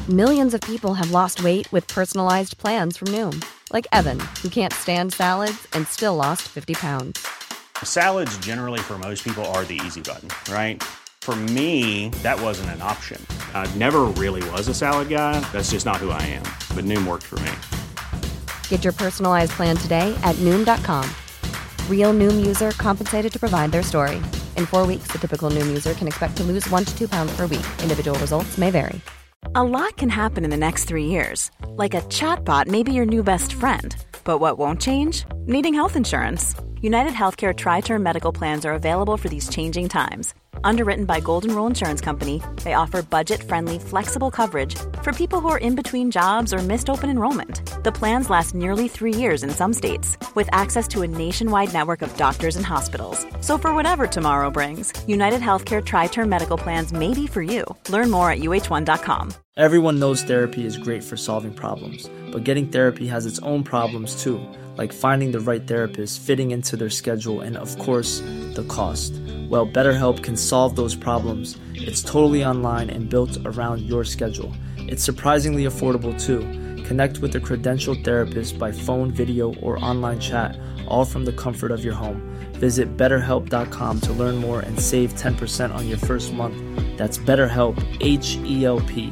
Millions of people have lost weight with personalized plans from Noom. Like Evan, who can't stand salads and still lost 50 pounds. Salads generally for most people are the easy button, right? For me, that wasn't an option. I never really was a salad guy. That's just not who I am. But Noom worked for me. Get your personalized plan today at Noom.com. Real Noom user compensated to provide their story. In 4 weeks, the typical Noom user can expect to lose 1 to 2 pounds per week. Individual results may vary. A lot can happen in the next 3 years. Like a chatbot may be your new best friend. But what won't change? Needing health insurance. United Healthcare Tri-Term Medical Plans are available for these changing times. Underwritten by Golden Rule Insurance Company, they offer budget-friendly, flexible coverage for people who are in between jobs or missed open enrollment. The plans last nearly 3 years in some states, with access to a nationwide network of doctors and hospitals. So for whatever tomorrow brings, United Healthcare Tri-Term Medical Plans may be for you. Learn more at uh1.com. Everyone knows therapy is great for solving problems, but getting therapy has its own problems too, like finding the right therapist, fitting into their schedule, and of course, the cost. Well, BetterHelp can solve those problems. It's totally online and built around your schedule. It's surprisingly affordable too. Connect with a credentialed therapist by phone, video, or online chat, all from the comfort of your home. Visit BetterHelp.com to learn more and save 10% on your first month. That's BetterHelp, H-E-L-P.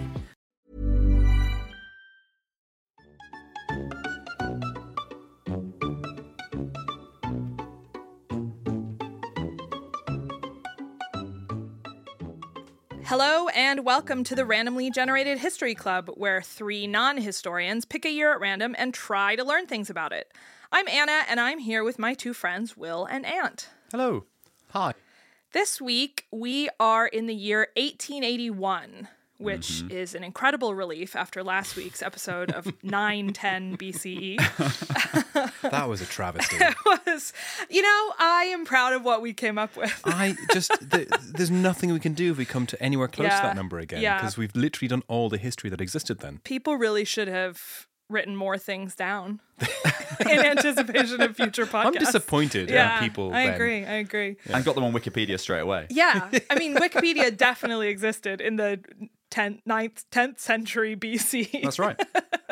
Hello and welcome to the Randomly Generated History Club, where 3 non-historians pick a year at random and try to learn things about it. I'm Anna, and I'm here with my 2 friends, Will and Ant. Hello. Hi. This week, we are in the year 1881, which is an incredible relief after last week's episode of 910 BCE. That was a travesty. It was, I am proud of what we came up with. There's nothing we can do if we come to anywhere close to that number again, Yeah. because we've literally done all the history that existed then. People really should have written more things down in anticipation of future podcasts. I'm disappointed in people. I then. agree. Yeah. And got them on Wikipedia straight away. Yeah, I mean, Wikipedia definitely existed in the 10th century BC. That's right.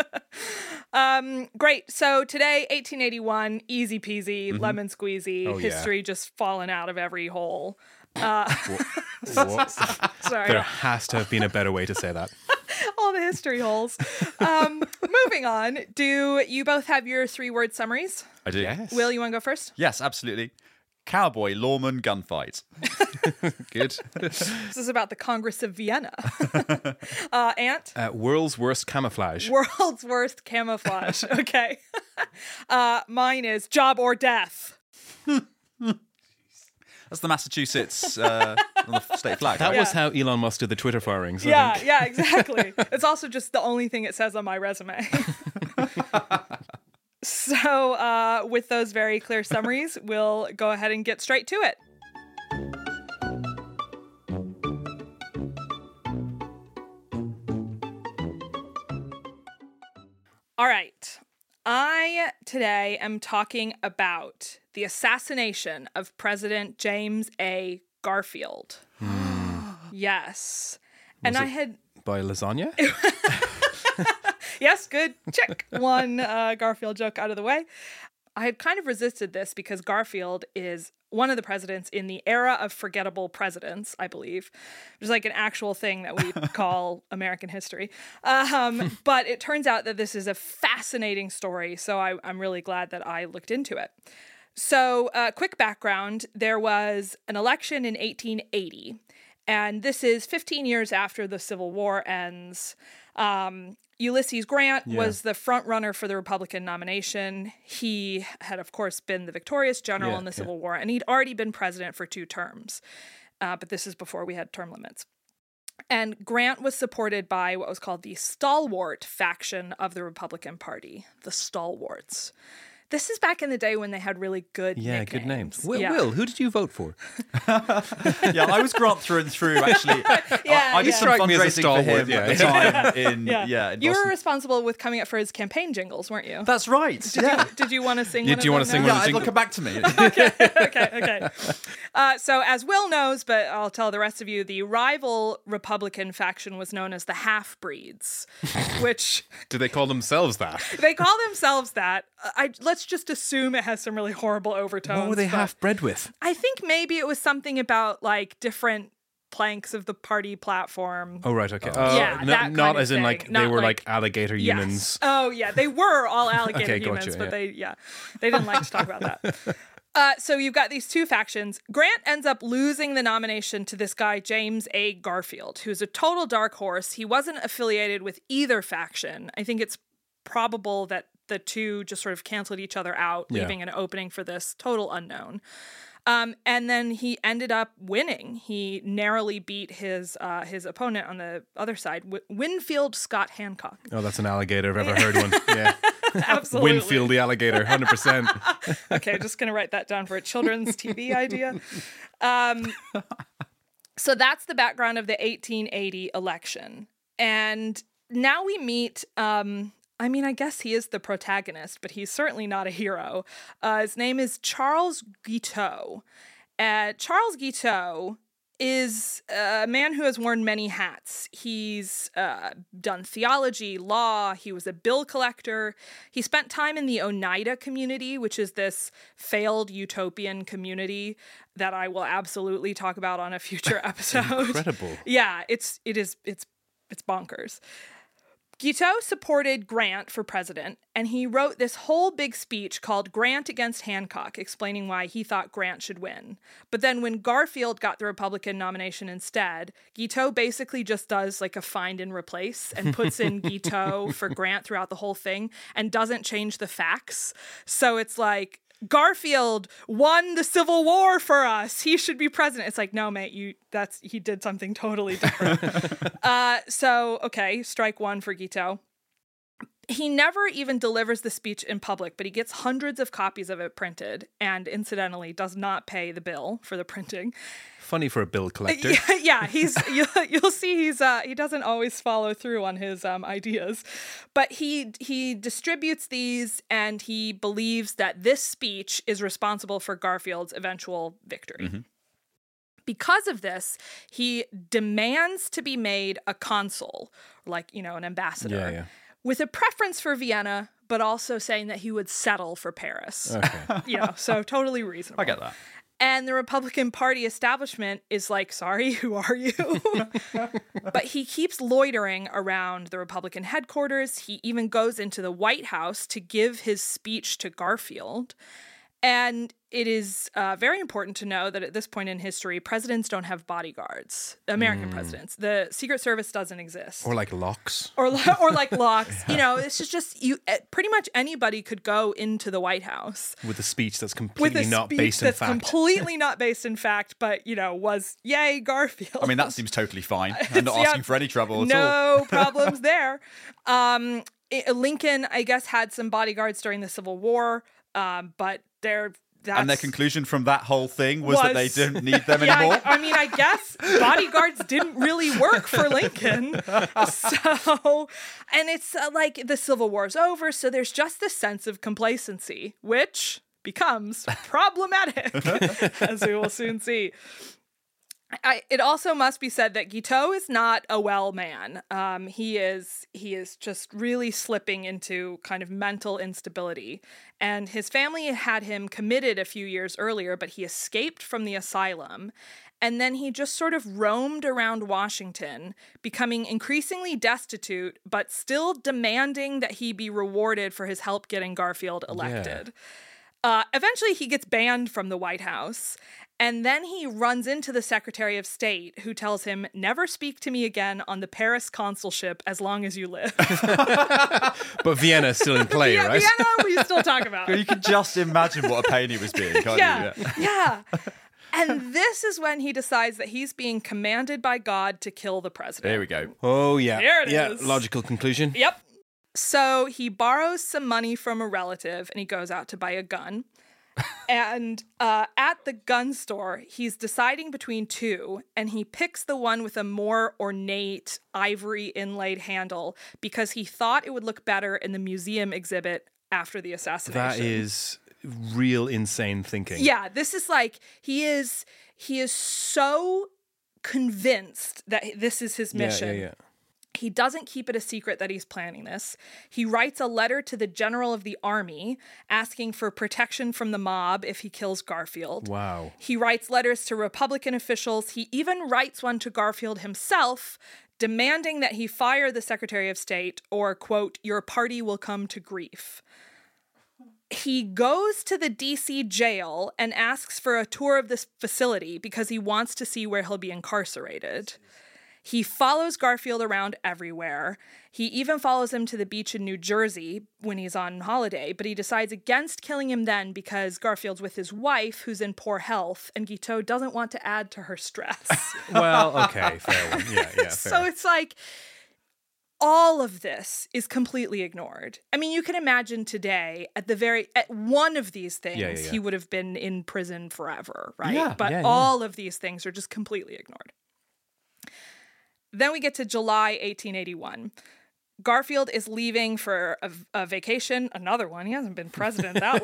Great. So today, 1881, easy peasy, lemon squeezy, Oh, history just falling out of every hole. What? Sorry. There has to have been a better way to say that. All the history holes. Moving on, do you both have your 3-word summaries? I do. Yes. Will, you want to go first? Yes, absolutely. Cowboy, lawman, gunfight. Good. This is about the Congress of Vienna. Ant? World's worst camouflage. World's worst camouflage. Okay. Mine is job or death. That's the Massachusetts on the state flag. That right? was how Elon Musk did the Twitter firings. I Yeah, think. yeah, exactly. It's also just the only thing it says on my resume. So with those very clear summaries, we'll go ahead and get straight to it. All right. I today am talking about the assassination of President James A. Garfield. Yes. And I had... By lasagna? Yes, good. Check. One Garfield joke out of the way. I had kind of resisted this because Garfield is one of the presidents in the era of forgettable presidents, I believe, which is like an actual thing that we call American history. But it turns out that this is a fascinating story, so I'm really glad that I looked into it. So, quick background, there was an election in 1880, and this is 15 years after the Civil War ends. Ulysses Grant was the front runner for the Republican nomination. He had, of course, been the victorious general in the Civil War, and he'd already been president for 2 terms. But this is before we had term limits. And Grant was supported by what was called the stalwart faction of the Republican Party, the stalwarts. This is back in the day when they had really good Yeah, nicknames. good names. Will, Yeah. Will, who did you vote for? Yeah, I was Grant through and through, actually. I did some Strike me as a fundraising for stalwart, him at the time in in You were Boston. responsible with coming up for his campaign jingles, weren't you? That's right. Did you want to sing Yeah, one do you of wanna them sing now? one of Yeah, the it'll come back to me. Okay. So as Will knows, but I'll tell the rest of you, the rival Republican faction was known as the Half-Breeds, which Do they call themselves that? they call themselves that. Let's just assume it has some really horrible overtones. What were they but half bred with? I think maybe it was something about like different planks of the party platform. Oh, right, okay. Yeah, that kind not of as in thing. like they Not were like- like alligator Yes. humans. Oh yeah, they were all alligator Okay, humans, gotcha, but yeah. they didn't like to talk about that. So you've got these two factions. Grant ends up losing the nomination to this guy, James A. Garfield, who's a total dark horse. He wasn't affiliated with either faction. I think it's probable that the two just sort of canceled each other out, Yeah. leaving an opening for this total unknown. And then he ended up winning. He narrowly beat his opponent on the other side, Winfield Scott Hancock. Oh, that's an alligator if I've ever heard one. Yeah. Absolutely. Winfield the alligator, 100%. Okay, just going to write that down for a children's TV idea. So that's the background of the 1880 election. And now we meet, I guess he is the protagonist, but he's certainly not a hero. His name is Charles Guiteau. Charles Guiteau is a man who has worn many hats. He's done theology, law. He was a bill collector. He spent time in the Oneida community, which is this failed utopian community that I will absolutely talk about on a future episode. Incredible. Yeah, it's bonkers. Guiteau supported Grant for president, and he wrote this whole big speech called Grant Against Hancock, explaining why he thought Grant should win. But then when Garfield got the Republican nomination instead, Guiteau basically just does like a find and replace and puts in Guiteau for Grant throughout the whole thing and doesn't change the facts. So it's like, Garfield won the Civil War for us. He should be president. It's like, no, mate, he did something totally different. Okay, strike one for Guiteau. He never even delivers the speech in public, but he gets hundreds of copies of it printed and incidentally does not pay the bill for the printing. Funny for a bill collector. Yeah, you'll see he doesn't always follow through on his ideas, but he distributes these and he believes that this speech is responsible for Garfield's eventual victory. Mm-hmm. Because of this, he demands to be made a consul, like, an ambassador. Yeah. With a preference for Vienna, but also saying that he would settle for Paris. Okay. So totally reasonable. I get that. And the Republican Party establishment is like, sorry, who are you? But he keeps loitering around the Republican headquarters. He even goes into the White House to give his speech to Garfield. And it is very important to know that at this point in history, presidents don't have bodyguards. American presidents. The Secret Service doesn't exist. Or like locks. Or like locks. This is just pretty much anybody could go into the White House With a speech that's with completely a not speech based in that's fact. completely not based in fact, but was yay Garfield. I mean, that seems totally fine. I'm not Yeah, asking for any trouble at all. no problems there. Lincoln, I guess, had some bodyguards during the Civil War, but their conclusion from that whole thing was that they didn't need them yeah, anymore. I guess bodyguards didn't really work for Lincoln. So, and it's like the Civil War's over, so there's just this sense of complacency, which becomes problematic, as we will soon see. It also must be said that Guiteau is not a well man. He is just really slipping into kind of mental instability. And his family had him committed a few years earlier, but he escaped from the asylum. And then he just sort of roamed around Washington, becoming increasingly destitute, but still demanding that he be rewarded for his help getting Garfield elected. Eventually, he gets banned from the White House. And then he runs into the Secretary of State, who tells him, never speak to me again on the Paris consulship as long as you live. But Vienna's still in play, right? Vienna, we still talk about. You can just imagine what a pain he was being, can't you? Yeah. And this is when he decides that he's being commanded by God to kill the president. There we go. Oh, yeah. There it yeah, is. logical conclusion. Yep. So he borrows some money from a relative and he goes out to buy a gun. And at the gun store, he's deciding between two, and he picks the one with a more ornate ivory inlaid handle because he thought it would look better in the museum exhibit after the assassination. That is real insane thinking. Yeah, this is like, he is so convinced that this is his mission. Yeah. He doesn't keep it a secret that he's planning this. He writes a letter to the general of the army asking for protection from the mob if he kills Garfield. Wow. He writes letters to Republican officials. He even writes one to Garfield himself, demanding that he fire the Secretary of State or, quote, your party will come to grief. He goes to the DC jail and asks for a tour of this facility because he wants to see where he'll be incarcerated. He follows Garfield around everywhere. He even follows him to the beach in New Jersey when he's on holiday, but he decides against killing him then because Garfield's with his wife, who's in poor health, and Guiteau doesn't want to add to her stress. Well, okay, fair one. Yeah, fair. So it's like, all of this is completely ignored. I mean, you can imagine today, at one of these things, he would have been in prison forever, right? Yeah, but all of these things are just completely ignored. Then we get to July 1881. Garfield is leaving for a vacation, another one. He hasn't been president that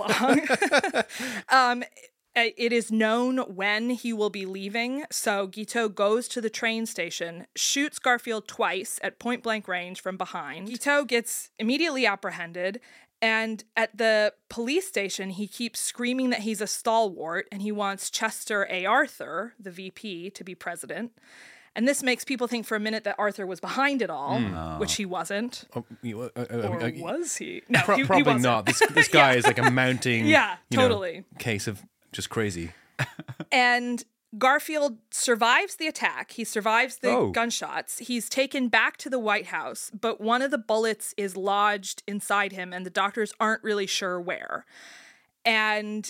long. It is known when he will be leaving, so Guiteau goes to the train station, shoots Garfield twice at point-blank range from behind. Guiteau gets immediately apprehended, and at the police station, he keeps screaming that he's a stalwart, and he wants Chester A. Arthur, the VP, to be president. And this makes people think for a minute that Arthur was behind it all, which he wasn't. Or was he? No, he probably wasn't. not. This guy is like a mounting case of just crazy. And Garfield survives the attack. He survives the gunshots. He's taken back to the White House, but one of the bullets is lodged inside him, and the doctors aren't really sure where. And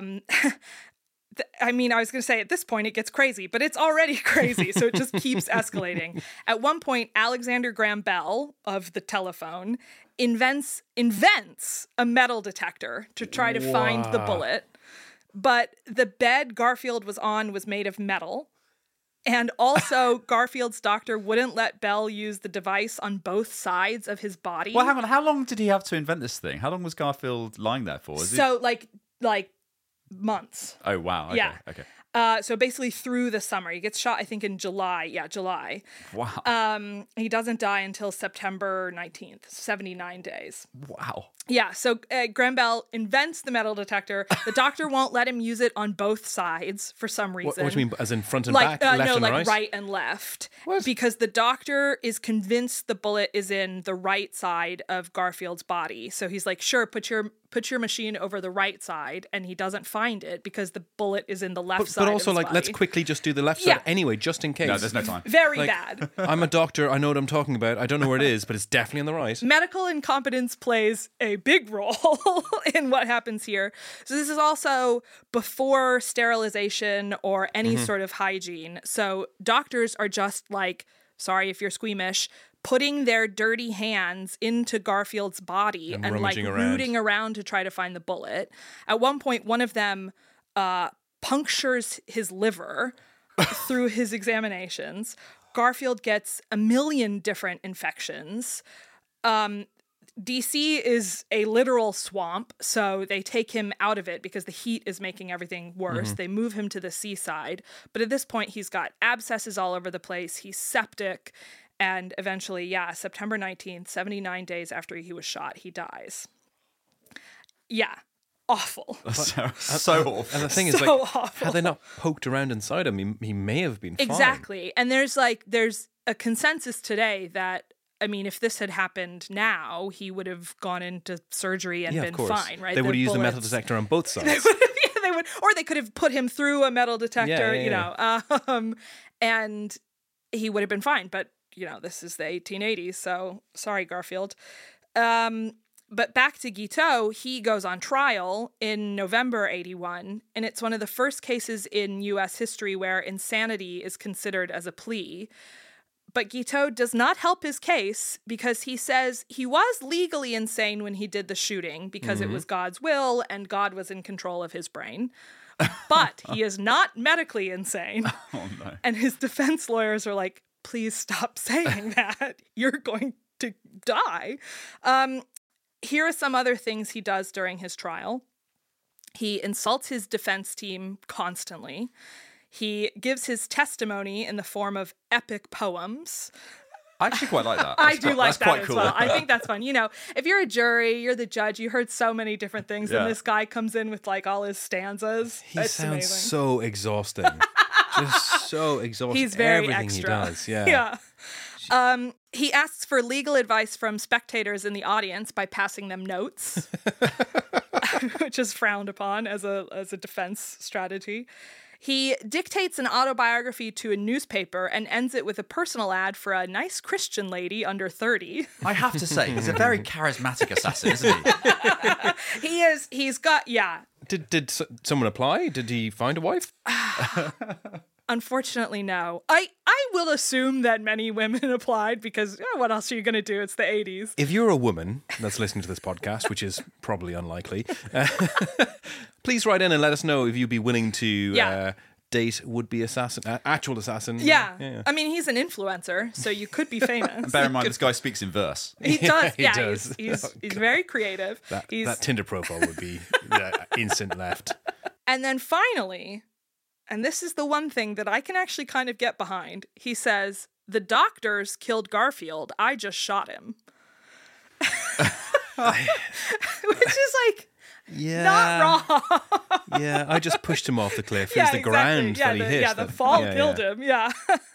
I mean, I was going to say at this point it gets crazy, but it's already crazy, so it just keeps escalating. At one point, Alexander Graham Bell of the telephone invents a metal detector to try to find the bullet. But the bed Garfield was on was made of metal. And also, Garfield's doctor wouldn't let Bell use the device on both sides of his body. Well, hang on. How long did he have to invent this thing? How long was Garfield lying there for? Like months. Oh, wow. Okay. Yeah. Okay. So basically through the summer. He gets shot, I think, in July. Yeah, July. Wow. He doesn't die until September 19th, 79 days. Wow. Yeah, so Graham Bell invents the metal detector. The doctor won't let him use it on both sides for some reason. What do you mean, as in front and back, left and right? Right and left. What? Because the doctor is convinced the bullet is in the right side of Garfield's body. So he's like, sure, put your machine over the right side, and he doesn't find it because the bullet is in the left side. But also, of his body. let's quickly just do the left side anyway, just in case. No, there's no time. Very bad. I'm a doctor. I know what I'm talking about. I don't know where it is, but it's definitely on the right. Medical incompetence plays a big role in what happens here. So this is also before sterilization or any sort of hygiene. So doctors are just like, sorry if you're squeamish, putting their dirty hands into Garfield's body and like rooting around to try to find the bullet. At one point, one of them punctures his liver through his examinations. Garfield gets a million different infections. DC is a literal swamp, so they take him out of it because the heat is making everything worse. They move him to the seaside. But at this point, he's got abscesses all over the place. He's septic. And eventually, September 19th, 79 days after he was shot, he dies. Yeah. Awful. So awful. And the thing is, awful. had they not poked around inside him, he may have been fine. Exactly. And there's a consensus today that, I mean, if this had happened now, he would have gone into surgery and been fine, right? They would have used the metal detector on both sides. They would, or they could have put him through a metal detector, and he would have been fine. But, this is the 1880s, so sorry, Garfield. But back to Guiteau, he goes on trial in November 81, and it's one of the first cases in U.S. history where insanity is considered as a plea. But Guiteau does not help his case because he says he was legally insane when he did the shooting because it was God's will and God was in control of his brain. But he is not medically insane. Oh, no. And his defense lawyers are like, please stop saying that. You're going to die. Here are some other things he does during his trial. He insults his defense team constantly. He gives his testimony in the form of epic poems. I actually quite like that. I do like that as cool. well. I think that's fun. You know, if you're a jury, you're the judge, you heard so many different things, and this guy comes in with like all his stanzas. He sounds amazing. so exhausting. Just so exhausting. He's very Everything extra. he does, yeah. He asks for legal advice from spectators in the audience by passing them notes, which is frowned upon as a defense strategy. He dictates an autobiography to a newspaper and ends it with a personal ad for a nice Christian lady under 30. I have to say, he's a very charismatic assassin, isn't he? He is. He's got, yeah. Did someone apply? Did he find a wife? Unfortunately, no. I will assume that many women applied because what else are you going to do? It's the 80s. If you're a woman that's listening to this podcast, which is probably unlikely, please write in and let us know if you'd be willing to date would-be assassin, actual assassin. Yeah. I mean, he's an influencer, so you could be famous. Bear in mind, this guy speaks in verse. He does. He Yeah, does. He's very creative. That Tinder profile would be instant left. And then finally, and this is the one thing that I can actually kind of get behind, he says, the doctors killed Garfield. I just shot him. Which is like... not wrong. Yeah, I just pushed him off the cliff. It was the ground that he hit. Yeah, the fall killed him. Yeah.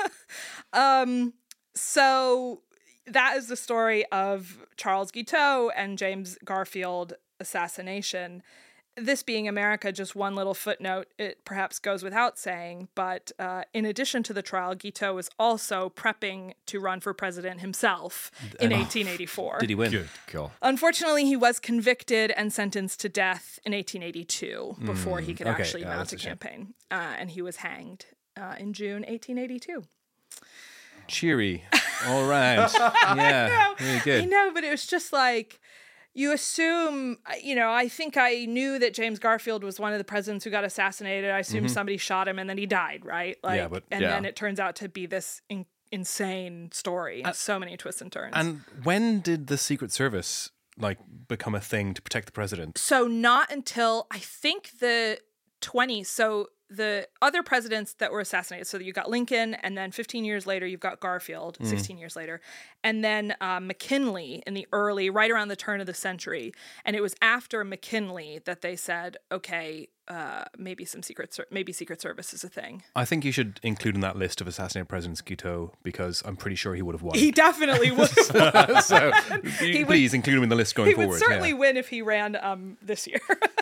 So that is the story of Charles Guiteau and James Garfield assassination. This being America, just one little footnote, it perhaps goes without saying, but in addition to the trial, Guiteau was also prepping to run for president himself in 1884. Did he win? Good God. Unfortunately, he was convicted and sentenced to death in 1882 before he could actually mount a campaign. And he was hanged in June 1882. Cheery. All right. Yeah, really good. I know, but it was just like... You assume, I think I knew that James Garfield was one of the presidents who got assassinated. I assumed somebody shot him and then he died, right? Then it turns out to be this insane story and so many twists and turns. And when did the Secret Service become a thing to protect the president? So not until, I think, the 20s. So the other presidents that were assassinated, so you got Lincoln, and then 15 years later, you've got Garfield, 16 years later, and then McKinley in the right around the turn of the century. And it was after McKinley that they said, okay, maybe Secret Service is a thing. I think you should include in that list of assassinated presidents Guiteau, because I'm pretty sure he would have won. He definitely would have won. So please include him in the list going forward. He would certainly win if he ran this year.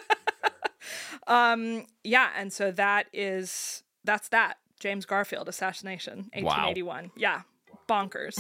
And so that's that. James Garfield assassination, 1881. Wow. Yeah, bonkers.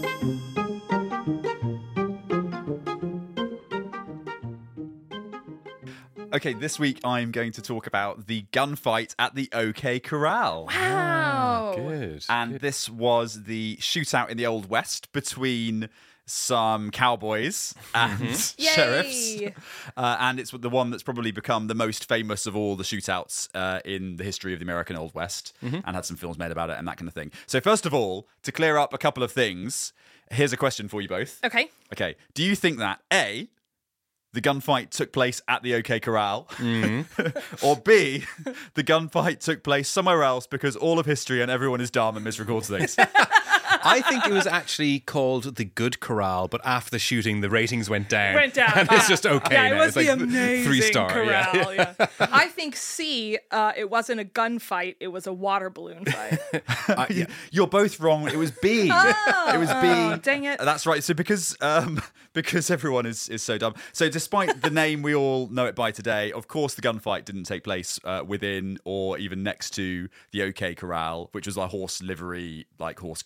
Okay, this week I'm going to talk about the gunfight at the OK Corral. Wow. Good. And this was the shootout in the Old West between some cowboys and sheriffs. And it's the one that's probably become the most famous of all the shootouts in the history of the American Old West, and had some films made about it and that kind of thing. So first of all, to clear up a couple of things, here's a question for you both. Okay. Do you think that, A, the gunfight took place at the OK Corral, or B, the gunfight took place somewhere else because all of history and everyone is dumb and misrecords things? I think it was actually called the Good Corral, but after the shooting, the ratings went down. And it's just okay Yeah, now. it was it's the amazing 3-star. Corral. Yeah. I think C, it wasn't a gunfight, it was a water balloon fight. You're both wrong. It was B. It was B. Dang it. That's right. So because everyone is so dumb. So despite the name we all know it by today, of course the gunfight didn't take place within or even next to the OK Corral, which was a horse livery, like horse corralling. So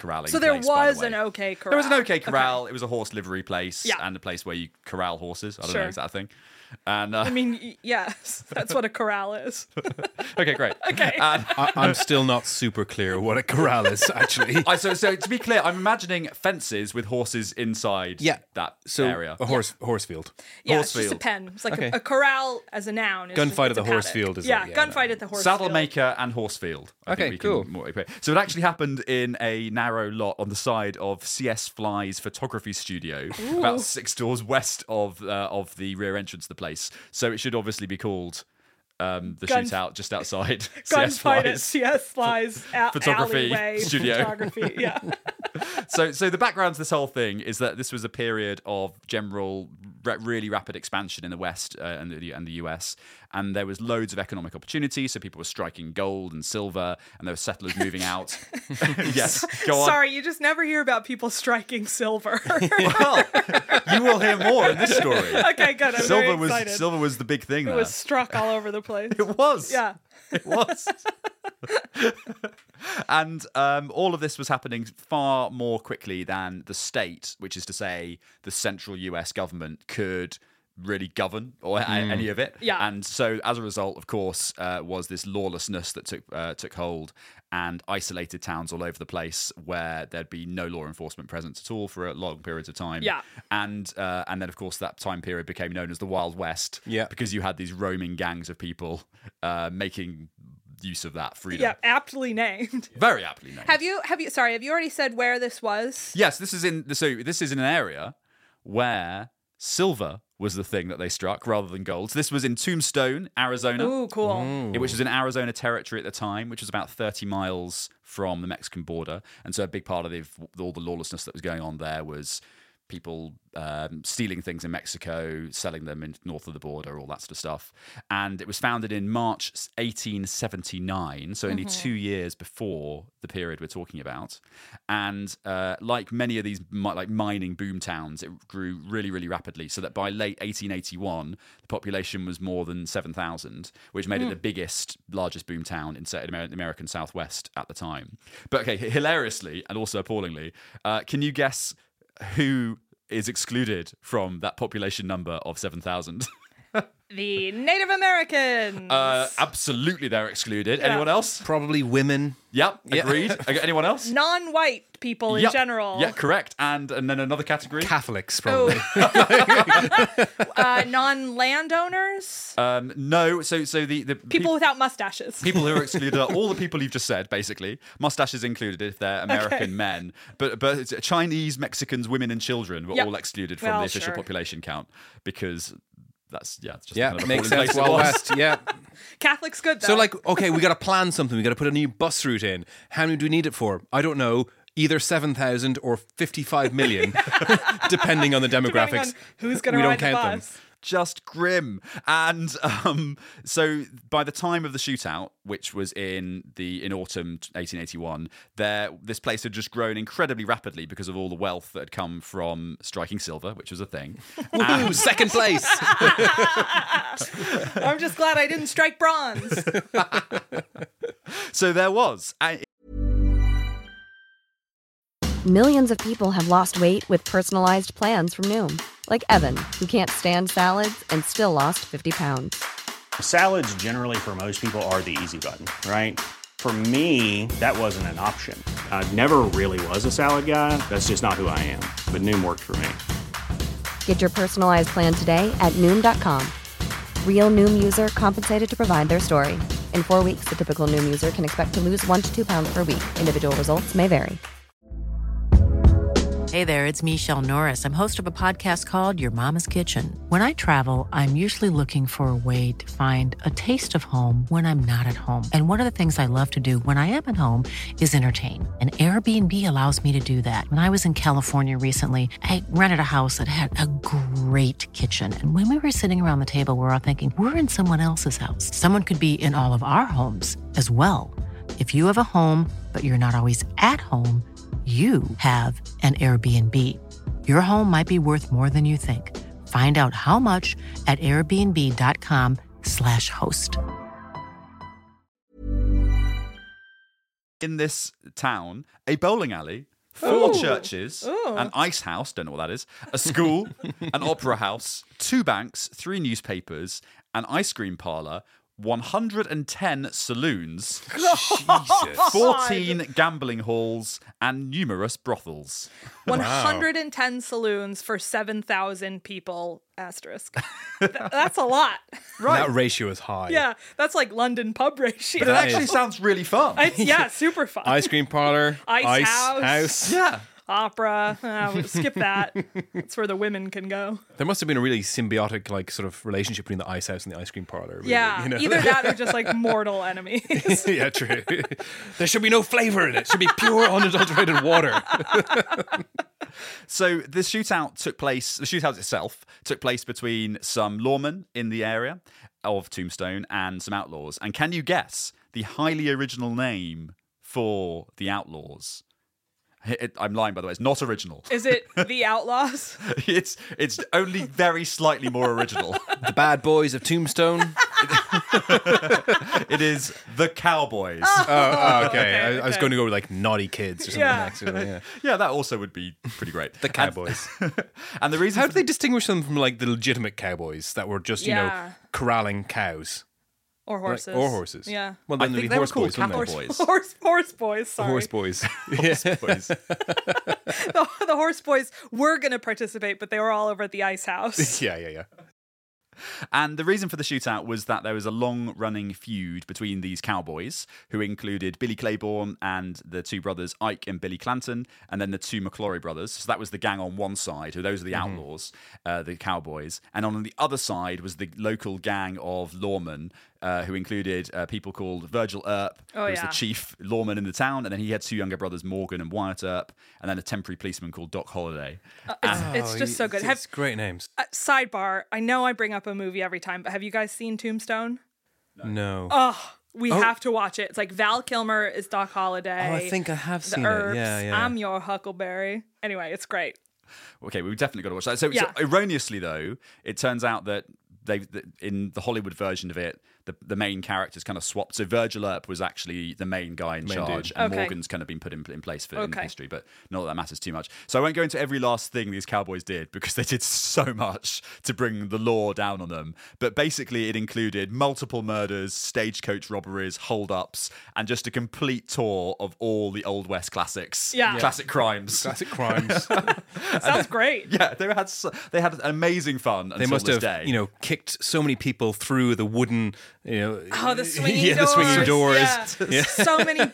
there place, by the was way. an OK Corral. There was an OK Corral. It was a horse livery place Yeah. and a place where you corral horses. I don't Sure. know, is that a thing? And I mean, yes, that's what a corral is. okay, great. Okay. And I'm still not super clear what a corral is, actually. so to be clear, I'm imagining fences with horses inside that area. A horse field. Yeah, it's just a Horse field. pen. It's like Okay. a corral as a noun. Is Gunfight just, at the horse field is yeah, like- gunfight at the horse Saddle field. maker and horse field. I think Okay, we can cool. more- So it actually happened in a narrow lot on the side of CS Fly's photography studio, about 6 doors west of the rear entrance of the place. So it should obviously be called the shootout just outside CS Gunfight at Fly's CS Fly's photography alleyway studio. photography. Yeah. So the background to this whole thing is that this was a period of general, really rapid expansion in the West and the US, and there was loads of economic opportunity. So people were striking gold and silver, and there were settlers moving out. Yes, go on. Sorry, you just never hear about people striking silver. Well, you will hear more in this story. Okay, good. I'm very Silver excited. was the big thing It there. was struck all over the place. It was. Yeah. It was. And all of this was happening far more quickly than the state, which is to say the central US government, could really govern or any of it. Yeah. And so as a result, of course, was this lawlessness that took hold and isolated towns all over the place where there'd be no law enforcement presence at all for long periods of time. Yeah. And then, of course, that time period became known as the Wild West. Yeah. Because you had these roaming gangs of people making use of that freedom. Yeah, aptly named. Very aptly named. Have you already said where this was? Yes, this is in an area where silver was the thing that they struck rather than gold. So this was in Tombstone, Arizona. Ooh, cool. Which was in Arizona territory at the time, which was about 30 miles from the Mexican border. And so a big part of all the lawlessness that was going on there was people stealing things in Mexico, selling them in north of the border, all that sort of stuff. And it was founded in March 1879, so only 2 years before the period we're talking about. And like many of these mining boom towns, it grew really, really rapidly, so that by late 1881, the population was more than 7,000, which made it the largest boom town in the American Southwest at the time. But okay, hilariously and also appallingly, can you guess who is excluded from that population number of 7,000? The Native Americans. Absolutely, they're excluded. Anyone else? Probably women. Yep, agreed. Okay, anyone else? Non-white people in Yep. general. Yeah, correct. And then another category? Catholics, probably. Non-landowners. No. So the People without mustaches. people who are excluded are all the people you've just said, basically. Mustaches included if they're American men. But it's Chinese, Mexicans, women, and children were Yep. all excluded from Well, the official sure. population count because that's just Yeah, kind of makes appalling sense. place it Wild was. West, yeah. Catholic's good though. So, okay, we got to plan something. We got to put a new bus route in. How many do we need it for? I don't know. Either 7,000 or 55 million, depending on the depending demographics. on who's going to We don't ride the count them. bus. Just grim. And so by the time of the shootout, which was in autumn 1881, this place had just grown incredibly rapidly because of all the wealth that had come from striking silver, which was a thing. Ooh, second place. I'm just glad I didn't strike bronze. So there was. Millions of people have lost weight with personalized plans from Noom. Like Evan, who can't stand salads and still lost 50 pounds. Salads generally for most people are the easy button, right? For me, that wasn't an option. I never really was a salad guy. That's just not who I am. But Noom worked for me. Get your personalized plan today at Noom.com. Real Noom user compensated to provide their story. In 4 weeks, the typical Noom user can expect to lose 1 to 2 pounds per week. Individual results may vary. Hey there, it's Michelle Norris. I'm host of a podcast called Your Mama's Kitchen. When I travel, I'm usually looking for a way to find a taste of home when I'm not at home. And one of the things I love to do when I am at home is entertain. And Airbnb allows me to do that. When I was in California recently, I rented a house that had a great kitchen. And when we were sitting around the table, we're all thinking, we're in someone else's house. Someone could be in all of our homes as well. If you have a home, but you're not always at home, you have an Airbnb. Your home might be worth more than you think. Find out how much at airbnb.com/host. In this town, a bowling alley 4 churches, an ice house, don't know what that is, a school, an opera house, 2 banks, 3 newspapers, an ice cream parlour, 110 saloons, 14 gambling halls, and numerous brothels. 110 saloons for 7,000 people, asterisk. That's a lot. Right. That ratio is high. Yeah, that's like London pub ratio. But it actually sounds really fun. Yeah, super fun. Ice cream parlor, ice house. Yeah. Opera. Skip that. That's where the women can go. There must have been a really symbiotic, like, sort of relationship between the ice house and the ice cream parlor. Really, yeah, you know? Either that or just like mortal enemies. Yeah, true. There should be no flavour in it. It should be pure, unadulterated water. So the shootout itself took place between some lawmen in the area of Tombstone and some outlaws. And can you guess the highly original name for the outlaws? I'm lying, by the way. It's not original. Is it the Outlaws? It's only very slightly more original. The Bad Boys of Tombstone. It is the Cowboys. Okay. I was going to go with like Naughty Kids or something next to it. Yeah, that also would be pretty great. The Cowboys. And the reason how do they distinguish them from like the legitimate cowboys that were just you know corralling cows? Or horses. Or horses. Yeah. Well, then I think they they were called boys, cattle boys. Horse boys, sorry. Horse boys. Horse boys. The horse boys were going to participate, but they were all over at the ice house. Yeah. And the reason for the shootout was that there was a long-running feud between these cowboys, who included Billy Claiborne and the 2 brothers Ike and Billy Clanton, and then the 2 McClory brothers. So that was the gang on one side, who those are the outlaws, the cowboys. And on the other side was the local gang of lawmen, who included people called Virgil Earp, who was the chief lawman in the town, and then he had 2 younger brothers, Morgan and Wyatt Earp, and then a temporary policeman called Doc Holliday. It's just so good. It's great names. Sidebar, I know I bring up a movie every time, but have you guys seen Tombstone? No. Oh, we have to watch it. It's like Val Kilmer is Doc Holliday. Oh, I think I have seen Earps, it. Yeah. I'm your Huckleberry. Anyway, it's great. Okay, we've definitely got to watch that. So erroneously, though, it turns out that in the Hollywood version of it, the main characters kind of swapped. So Virgil Earp was actually the main guy in charge, and Morgan's kind of been put in place for in history, but not that matters too much. So I won't go into every last thing these cowboys did, because they did so much to bring the law down on them. But basically it included multiple murders, stagecoach robberies, hold-ups, and just a complete tour of all the Old West classics. Yeah. Classic crimes. Classic crimes. Sounds great. Yeah, they had amazing fun until They must this have, day. kicked so many people through the wooden, the swinging doors. the swinging doors. Yeah. So many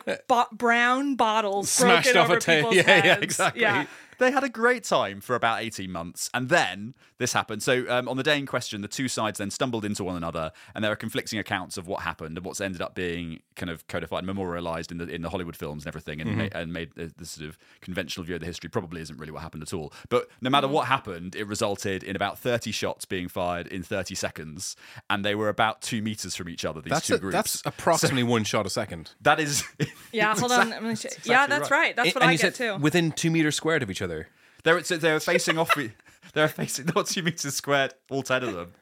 brown bottles smashed broken off over a table. people's Yeah, heads. exactly. Yeah. They had a great time for about 18 months, and then this happened. So on the day in question, the 2 sides then stumbled into one another, and there are conflicting accounts of what happened and what's ended up being kind of codified and memorialized in the Hollywood films and everything, and made the sort of conventional view of the history probably isn't really what happened at all. But no matter what happened, it resulted in about 30 shots being fired in 30 seconds, and they were about 2 meters from each other, these 2 groups. That's approximately 1 shot a second. That is... Yeah, hold on. I'm gonna that's right. That's what and I you get said too. within 2 meters squared of each other. They were facing off. They were facing not 2 meters squared, all 10 of them.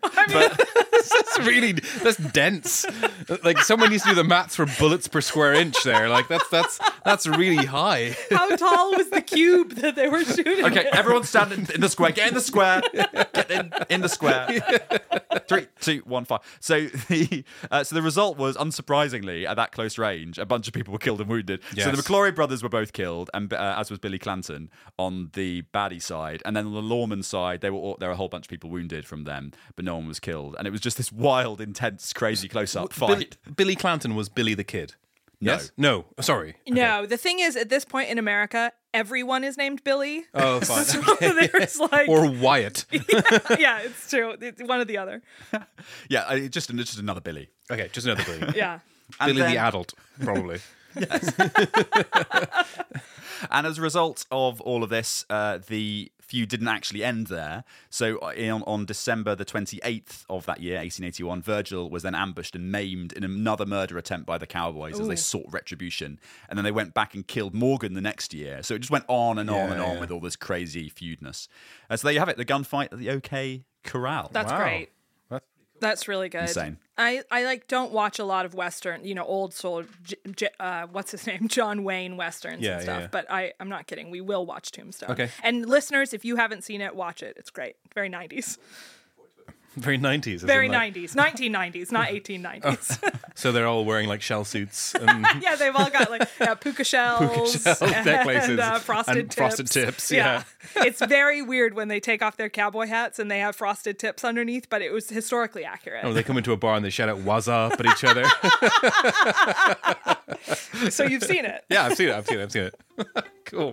That's dense. Like someone needs to do the maths for bullets per square inch there. Like that's really high. How tall was the cube that they were shooting? Okay, everyone stand in the square. Get in the square. Get in the square. 3, 2, 1, 5. So the result was, unsurprisingly, at that close range, a bunch of people were killed and wounded. Yes. So the McClory brothers were both killed, and as was Billy Clanton on the baddie side, and then on the lawman side, there were a whole bunch of people wounded from them, but no one was killed. And it was just this wild, intense, crazy close-up fight. Billy Clanton was Billy the Kid. No. Yes? No. Sorry. No, the thing is, at this point in America, everyone is named Billy. Oh, fine. So there's like... Or Wyatt. Yeah, it's true. It's one or the other. Yeah, just another Billy. Okay, just another Billy. Yeah. Billy then- the adult, probably. And as a result of all of this, the feud didn't actually end there. So on December the 28th of that year, 1881, Virgil was then ambushed and maimed in another murder attempt by the cowboys as they sought retribution. And then they went back and killed Morgan the next year. So it just went on and on and on with all this crazy feudness. So there you have it, the gunfight at the OK Corral. That's Wow. great. That's really good. Insane. I like don't watch a lot of Western, old soul, what's his name? John Wayne Westerns and stuff. Yeah. But I'm not kidding. We will watch Tombstone. Okay. And listeners, if you haven't seen it, watch it. It's great. Very 90s. Very 90s. Very 90s. 1990s, not 1890s. Oh. So they're all wearing like shell suits. And yeah, they've all got like puka shells, necklaces, and frosted tips. Yeah. It's very weird when they take off their cowboy hats and they have frosted tips underneath, but it was historically accurate. Oh, they come into a bar and they shout out "What's up" at each other. So you've seen it? Yeah, I've seen it. Cool.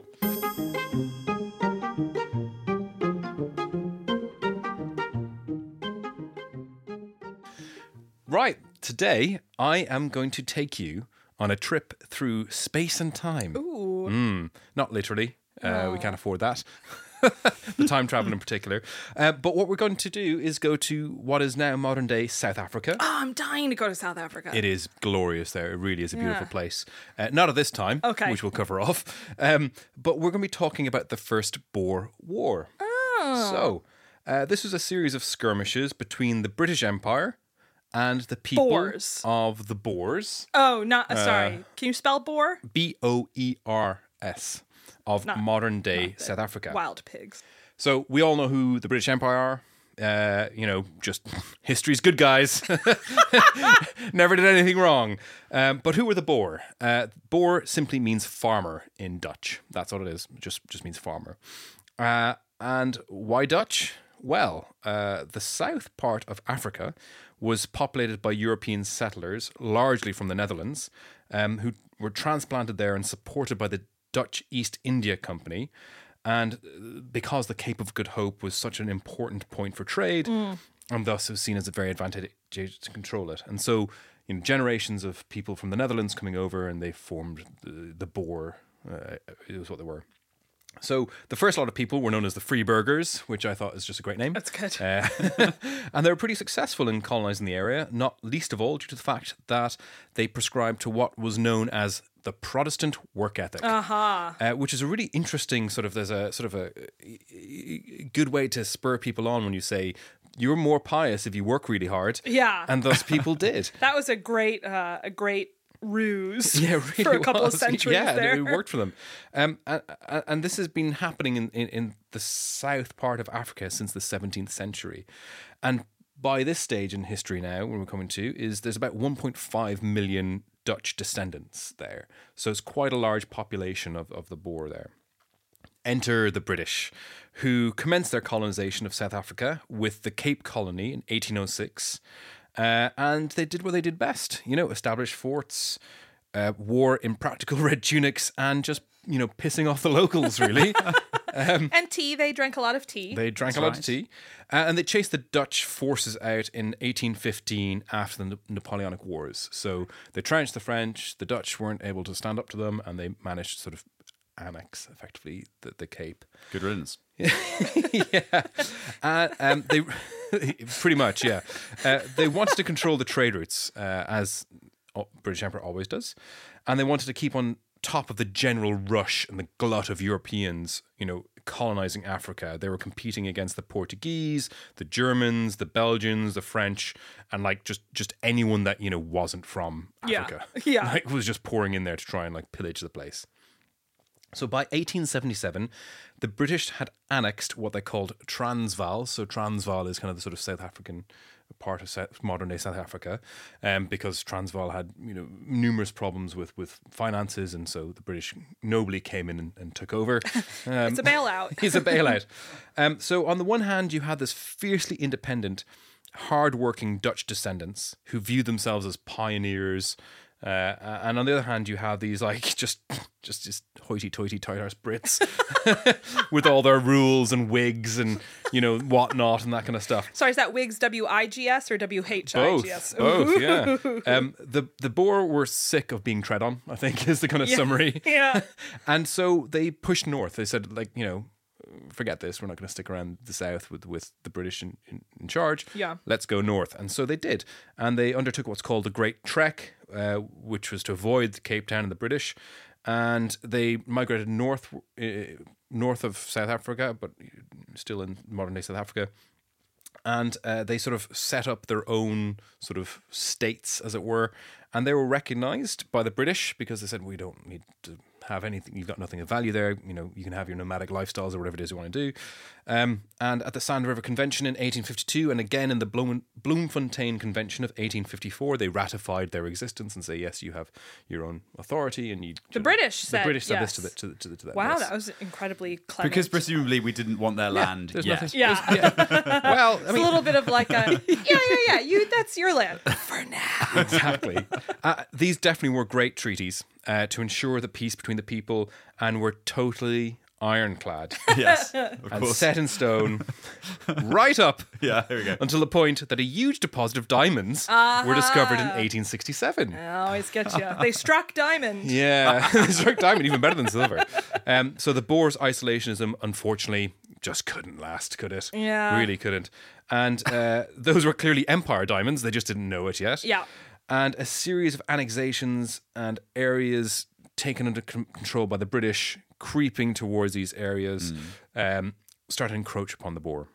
Right, today I am going to take you on a trip through space and time. Ooh. Not literally. We can't afford that. The time travel in particular. But what we're going to do is go to what is now modern day South Africa. Oh, I'm dying to go to South Africa. It is glorious there. It really is a beautiful place. Not at this time, which we'll cover off. But we're going to be talking about the First Boer War. Oh. So, this was a series of skirmishes between the British Empire and the people Boers. of the Boers. Oh, not sorry. Can you spell Boer? Boers of modern day South Africa. Wild pigs. So we all know who the British Empire are. Just history's good guys. Never did anything wrong. But who were the Boer? Boer simply means farmer in Dutch. That's what it is. Just means farmer. And why Dutch? Well, the south part of Africa was populated by European settlers, largely from the Netherlands, who were transplanted there and supported by the Dutch East India Company. And because the Cape of Good Hope was such an important point for trade, and thus it was seen as a very advantageous to control it. And so, generations of people from the Netherlands coming over, and they formed the Boer. It was what they were. So the first lot of people were known as the Freeburgers, which I thought is just a great name. That's good. And they were pretty successful in colonising the area, not least of all due to the fact that they prescribed to what was known as the Protestant work ethic, which is a really interesting there's a good way to spur people on when you say you're more pious if you work really hard. Yeah. And thus people did. That was a great ruse really for a couple of centuries there. It worked for them. And this has been happening in the south part of Africa since the 17th century. And by this stage in history now, when we're coming to, there's about 1.5 million Dutch descendants there. So it's quite a large population of the Boer there. Enter the British, who commenced their colonization of South Africa with the Cape Colony in 1806. And they did what they did best, establish forts, wore impractical red tunics, and just, pissing off the locals, really. And tea. They drank a lot of tea. They drank a lot of tea. And they chased the Dutch forces out in 1815 after the Napoleonic Wars. So they trounced the French. The Dutch weren't able to stand up to them, and they managed to sort of annex, effectively, the Cape. Good riddance. Yeah. They pretty much, yeah. They wanted to control the trade routes, as British Empire always does, and they wanted to keep on top of the general rush and the glut of Europeans, colonizing Africa. They were competing against the Portuguese, the Germans, the Belgians, the French, and just anyone that wasn't from Africa. Yeah. Was just pouring in there to try and pillage the place. So by 1877, the British had annexed what they called Transvaal. So Transvaal is kind of the sort of South African part of modern-day South Africa, because Transvaal had numerous problems with finances, and so the British nobly came in and took over. It's a bailout. It's a bailout. So on the one hand, you had this fiercely independent, hard-working Dutch descendants who viewed themselves as pioneers. And on the other hand, you have these just hoity-toity tight-arse Brits with all their rules and wigs and whatnot and that kind of stuff. Sorry, is that wigs WIGS or WHIGS? Both, yeah. The Boer were sick of being tread on, I think, is the kind of summary. Yeah. And so they pushed north. They said, forget this. We're not going to stick around the south with the British in charge. Yeah. Let's go north. And so they did. And they undertook what's called the Great Trek, which was to avoid Cape Town and the British. And they migrated north of South Africa, but still in modern-day South Africa. And they sort of set up their own sort of states, as it were. And they were recognized by the British because they said, we don't need to have anything. You've got nothing of value there. You know, you can have your nomadic lifestyles or whatever it is you want to do. And at the Sand River Convention in 1852 and again in the Bloemfontein Convention of 1854, they ratified their existence and say, yes, you have your own authority. And the British said this to them. Wow, yes. that was incredibly clever. Because presumably we didn't want their land there's yet. nothing. Yeah. Well, I It's mean, a little bit of like a, that's your land. For now. Exactly. These definitely were great treaties to ensure the peace between the people and were totally ironclad Yes, of and course. set in stone right up Yeah, here we go. until the point that a huge deposit of diamonds were discovered in 1867. I always get you. They struck diamond. Yeah, they struck diamond, even better than silver. So the Boers' isolationism, unfortunately, just couldn't last, could it? Yeah. Really couldn't. And those were clearly empire diamonds. They just didn't know it yet. Yeah. And a series of annexations and areas taken under control by the British, creeping towards these areas, started to encroach upon the Boer.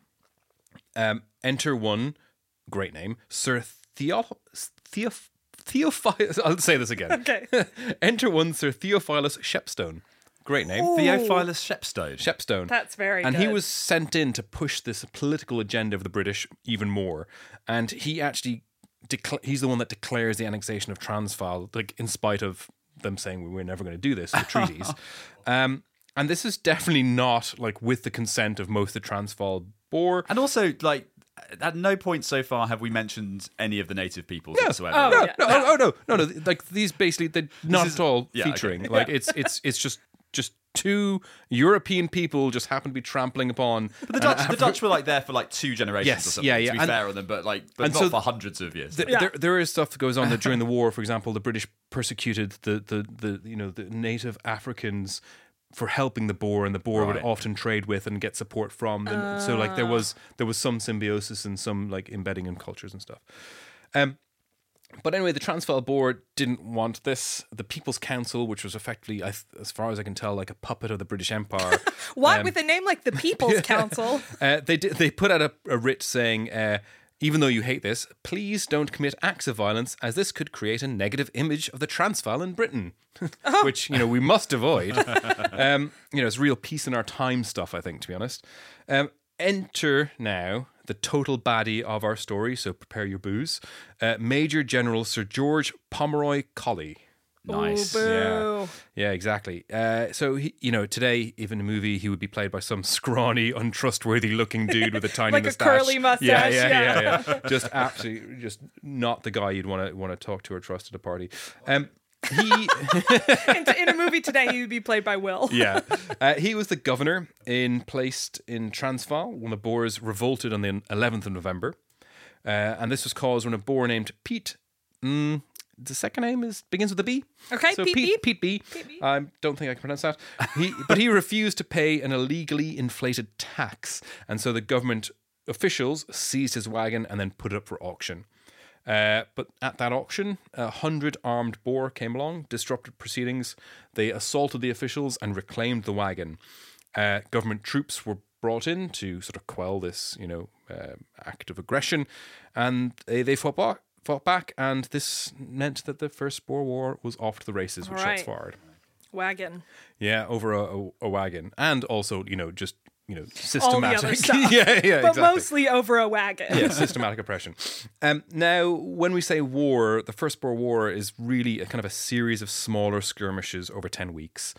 Enter one, great name, Sir Theophilus. I'll say this again. Okay. Enter one, Sir Theophilus Shepstone. Great name. Theophilus Shepstone. Shepstone. That's very And good. he was sent in to push this political agenda of the British even more. And he actually, he's the one that declares the annexation of Transvaal, like in spite of them saying we're never going to do this, the treaties. And this is definitely not like with the consent of most of the Transvaal Boer. And also, like, at no point so far have we mentioned any of the native peoples whatsoever. Oh, No, yeah. no. Like these basically, they're not is- at all yeah, okay. featuring. Like it's just two European people just happen to be trampling upon. But the Dutch were like there for like 2 generations Yes, or something. yeah. To be And- fair on them, but and not so for hundreds of years. There is stuff that goes on that during the war. For example, the British persecuted the native Africans for helping the Boer, and the Boer would Right. often trade with and get support from them. So like there was some symbiosis and some like embedding in cultures and stuff. But anyway, the Transvaal Boer didn't want this. The People's Council, which was effectively, as far as I can tell, like a puppet of the British Empire. What with a name like the People's Council? They put out a writ saying, even though you hate this, please don't commit acts of violence, as this could create a negative image of the Transvaal in Britain, which we must avoid. It's real peace in our time stuff, I think, to be honest. Enter now the total baddie of our story, so prepare your booze. Major General Sir George Pomeroy Colley. Nice. Ooh, boo. Yeah, exactly. So he, today, even in a movie, he would be played by some scrawny, untrustworthy-looking dude with a tiny Like a mustache. curly mustache, Yeah. Just absolutely, just not the guy you'd want to talk to or trust at a party. He, In a movie today, he would be played by Will. yeah, he was the governor placed in Transvaal when the Boers revolted on the 11th of November, and this was caused when a Boer named Piet. The second name begins with a B. Okay, so Piet B. Piet B. I don't think I can pronounce that. But he refused to pay an illegally inflated tax, and so the government officials seized his wagon and then put it up for auction. But at that auction, 100 armed Boer came along, disrupted proceedings. They assaulted the officials and reclaimed the wagon. Government troops were brought in to sort of quell this, act of aggression, and they fought back, and this meant that the First Boer War was off to the races with shots Right. fired. Wagon. Yeah, over a wagon, and also just All the systematic. other stuff. yeah, But exactly. mostly over a wagon. Yeah, systematic oppression. Now, when we say war, the First Boer War is really a kind of a series of smaller skirmishes over 10 weeks.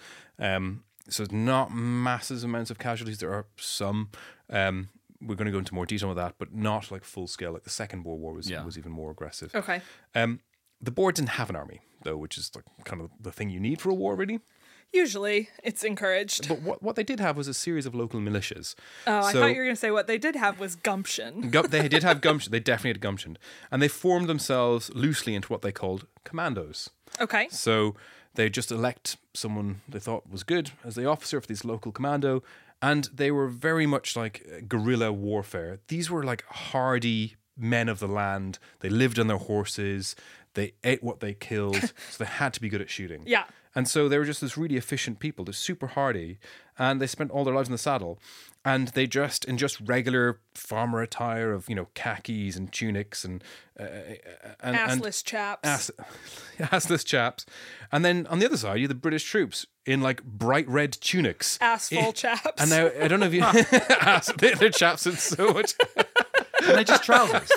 So it's not massive amounts of casualties. There are some. We're going to go into more detail with that, but not like full scale. Like the Second Boer War was even more aggressive. Okay. The Boer didn't have an army, though, which is like kind of the thing you need for a war, really. Usually, it's encouraged. But what they did have was a series of local militias. Oh, I So- thought you were going to say what they did have was gumption. They did have gumption. They definitely had gumption. And they formed themselves loosely into what they called commandos. Okay. So they just elect someone they thought was good as the officer for this local commando. And they were very much like guerrilla warfare. These were like hardy men of the land. They lived on their horses. They ate what they killed. So they had to be good at shooting. Yeah. And so they were just this really efficient people. They're super hardy. And they spent all their lives in the saddle. And they dressed in just regular farmer attire of, khakis and tunics and assless chaps. Assless chaps. And then on the other side, you have the British troops in like bright red tunics. Assful chaps. And now, I don't know if you... Their chaps in so much... And they just trousers.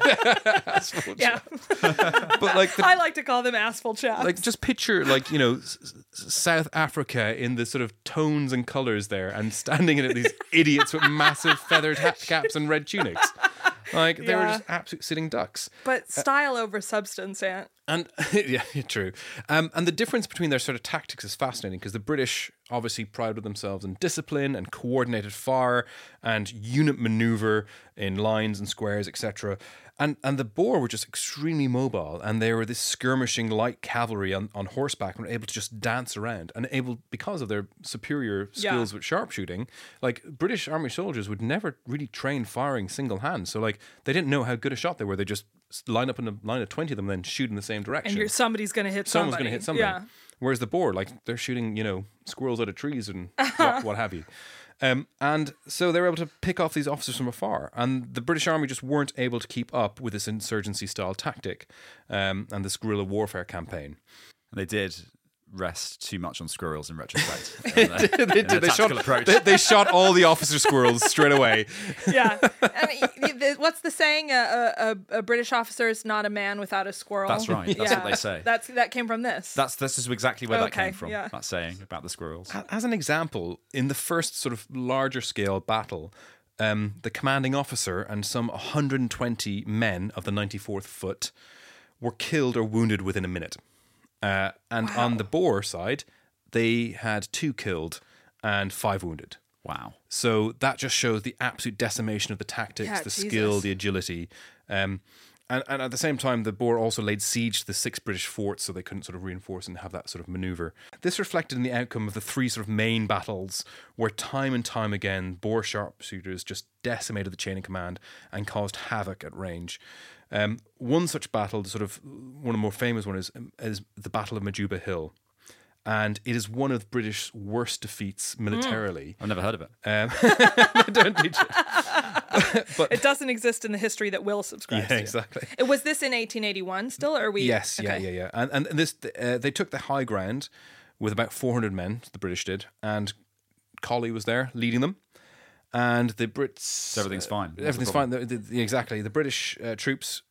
Yeah. But like I like to call them assful chaps. Like just picture South Africa in the sort of tones and colours there, and standing in it these idiots with massive feathered hat caps and red tunics. Like they were just absolute sitting ducks. But style over substance, Ant. And yeah, true. And the difference between their sort of tactics is fascinating, because the British obviously prided themselves in discipline and coordinated fire and unit manoeuvre in lines and squares, etc. And the Boer were just extremely mobile, and they were this skirmishing light cavalry on horseback, and were able to just dance around, and able, because of their superior skills with sharpshooting, like British army soldiers would never really train firing single hand. So like they didn't know how good a shot they were. They just line up in a line of 20 of them, then shoot in the same direction. And somebody's going to hit Someone's somebody. going to hit something. Yeah. Whereas the Boer, like they're shooting, squirrels out of trees and what have you. And so they were able to pick off these officers from afar, and the British Army just weren't able to keep up with this insurgency-style tactic and this guerrilla warfare campaign. And they did rest too much on squirrels in retrospect. They shot all the officer squirrels straight away. Yeah. And what's the saying? A British officer is not a man without a squirrel. That's right. That's what they say. That came from this. This is exactly where that came from. Yeah. That saying about the squirrels. As an example, in the first sort of larger scale battle, the commanding officer and some 120 men of the 94th Foot were killed or wounded within a minute. On the Boer side, they had 2 killed and 5 wounded. Wow. So that just shows the absolute decimation of the tactics, skill, the agility. And at the same time, the Boer also laid siege to the 6 British forts, so they couldn't sort of reinforce and have that sort of manoeuvre. This reflected in the outcome of the 3 sort of main battles, where time and time again, Boer sharpshooters just decimated the chain of command and caused havoc at range. One such battle, one of the more famous one, is the Battle of Majuba Hill. And it is one of British worst defeats militarily. I've never heard of it. Don't teach it. But it doesn't exist in the history that Will subscribes to. Yeah, exactly. Was this in 1881 still, or are we? Yes, okay. yeah. And this, they took the high ground with about 400 men, the British did, and Colley was there leading them. And the Brits... So everything's fine. Everything's fine. Exactly. The British troops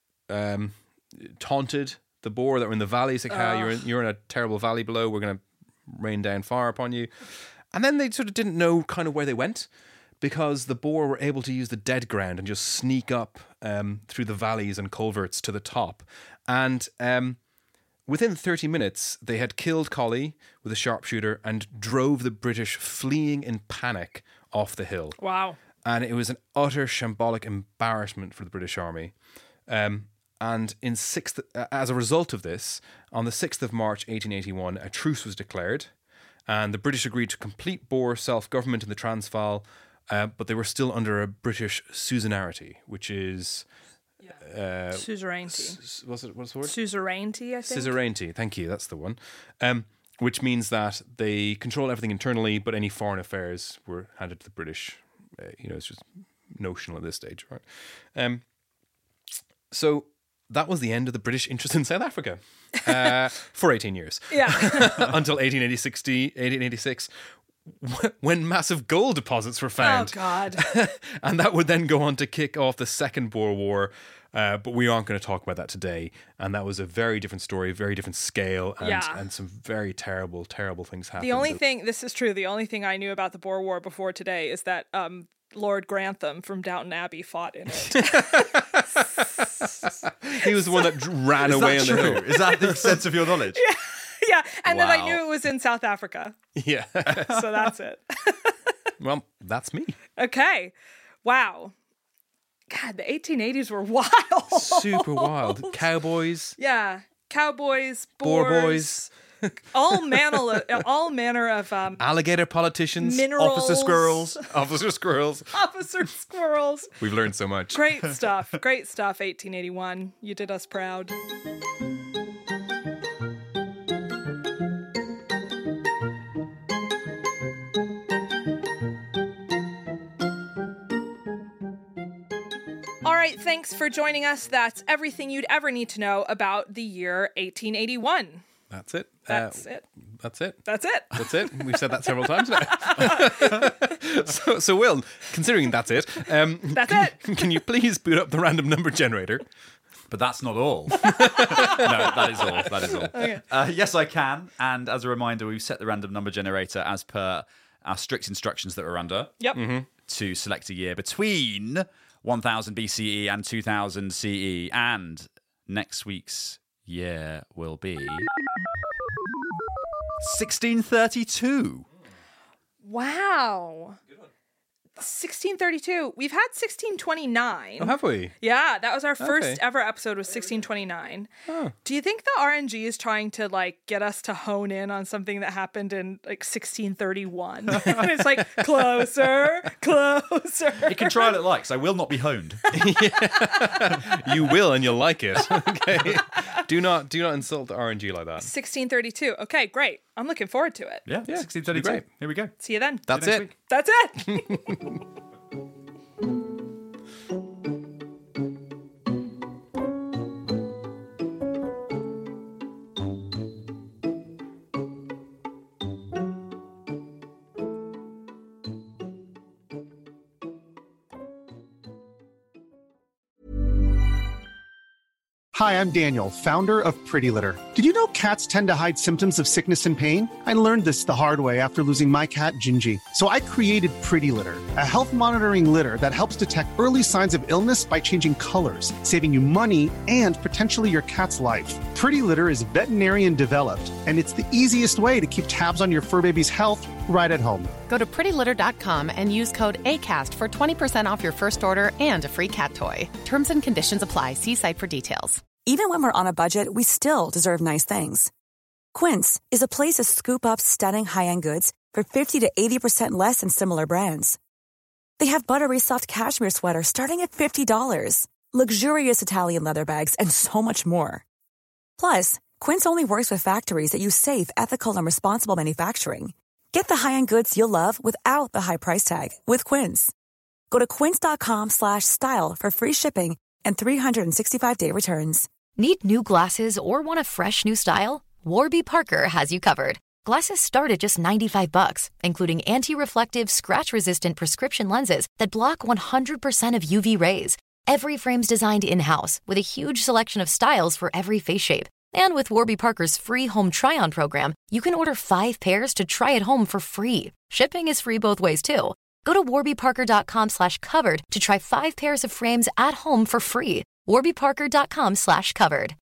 taunted the Boer that were in the valley. It's like, you're in a terrible valley below. We're going to rain down fire upon you. And then they sort of didn't know kind of where they went, because the Boer were able to use the dead ground and just sneak up through the valleys and culverts to the top. And within 30 minutes, they had killed Colley with a sharpshooter and drove the British fleeing in panic off the hill. Wow. And it was an utter shambolic embarrassment for the British Army. And as a result of this, on the 6th of March 1881, a truce was declared, and the British agreed to complete Boer self-government in the Transvaal, but they were still under a British suzerainty, which is... suzerainty. What's the word? Suzerainty, I think. Suzerainty, thank you, that's the one. Which means that they control everything internally, but any foreign affairs were handed to the British. It's just notional at this stage, right? So that was the end of the British interest in South Africa for 18 years. Yeah. Until 1886, when massive gold deposits were found. Oh, God. And that would then go on to kick off the Second Boer War. But we aren't going to talk about that today. And that was a very different story, very different scale, and some very terrible, terrible things happened. This is true, the only thing I knew about the Boer War before today is that Lord Grantham from Downton Abbey fought in it. He was the one that ran away on the hill. Is that the extent of your knowledge? Yeah, and then I knew it was in South Africa. Yeah. So that's it. Well, that's me. Okay. Wow. God, the 1880s were wild. Super wild. Cowboys. Yeah. Cowboys, Boer Boers, boys. all manner of alligator politicians. Minerals. Officer squirrels. Officer squirrels. Officer squirrels. We've learned so much. Great stuff. Great stuff, 1881. You did us proud. All right, thanks for joining us. That's everything you'd ever need to know about the year 1881. That's it. That's it. That's it. That's it. That's it. We've said that several times now. so Will, considering that's it, That's it. Can you please boot up the random number generator? But that's not all. No, that is all. That is all. Okay. Yes, I can. And as a reminder, we've set the random number generator as per our strict instructions that we're under. Yep. To select a year between 1000 BCE and 2000 CE. And next week's year will be 1632. Wow. 1632. We've had 1629. Oh, have we? Yeah, that was our first Okay. ever episode was 1629. Oh. Do you think the RNG is trying to get us to hone in on something that happened in 1631? And it's like closer. You can try what it likes. I will not be honed. You will, and you'll like it. Okay. Do not insult the RNG like that. 1632. Okay, great. I'm looking forward to it. Yeah, 1632. great. Here we go. See you then. That's next it. week. That's it. Hi, I'm Daniel, founder of Pretty Litter. Did you know cats tend to hide symptoms of sickness and pain? I learned this the hard way after losing my cat, Gingy. So I created Pretty Litter, a health monitoring litter that helps detect early signs of illness by changing colors, saving you money and potentially your cat's life. Pretty Litter is veterinarian developed, and it's the easiest way to keep tabs on your fur baby's health right at home. Go to prettylitter.com and use code ACAST for 20% off your first order and a free cat toy. Terms and conditions apply. See site for details. Even when we're on a budget, we still deserve nice things. Quince is a place to scoop up stunning high-end goods for 50 to 80% less than similar brands. They have buttery soft cashmere sweaters starting at $50, luxurious Italian leather bags, and so much more. Plus, Quince only works with factories that use safe, ethical, and responsible manufacturing. Get the high-end goods you'll love without the high price tag with Quince. Go to quince.com/style for free shipping and 365-day returns. Need new glasses or want a fresh new style? Warby Parker has you covered. Glasses start at just $95, including anti-reflective, scratch-resistant prescription lenses that block 100% of UV rays. Every frame's designed in-house with a huge selection of styles for every face shape. And with Warby Parker's free home try-on program, you can order 5 pairs to try at home for free. Shipping is free both ways, too. Go to warbyparker.com/covered to try 5 pairs of frames at home for free. warbyparker.com/covered.